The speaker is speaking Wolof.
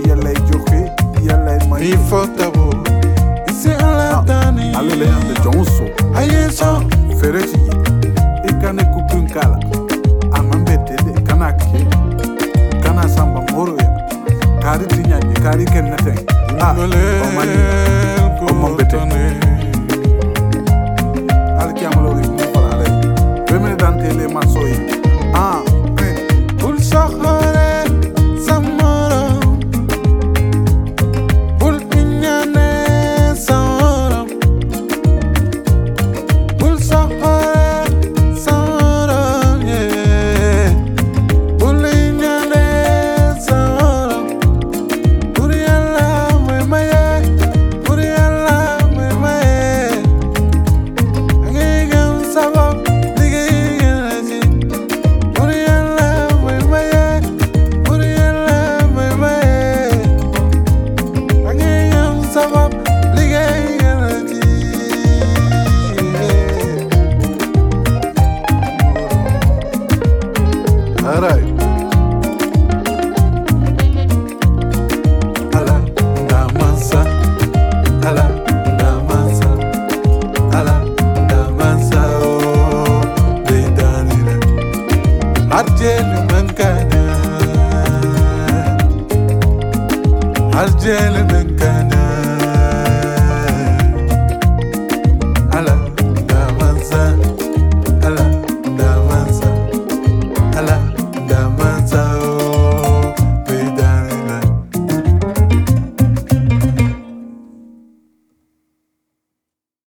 yàllay joxe yàllay may mi fotabo isi alatani alele ande jonso ayeso fereji ikane kukunkala amambete de kanake kana samba moro ya kari tinyanye kari kennete omani omambete alkiamalo ri mo fala ale bemene dante le masoyi bul soxore samoro bul iñane samoro bul soxore samoro bul iñane samoro bur yàlla mooy maye bur yàlla mooy maye ngay gëm sa bopp liggéey gën a ci bur yàlla mooy maye bur yàlla mooy maye ngay gëm sa bopp liggéey gën a ci alright ala ndamansa ala ndamansa ala ndamansa oh bedanina arjeli mankana arjeli mankana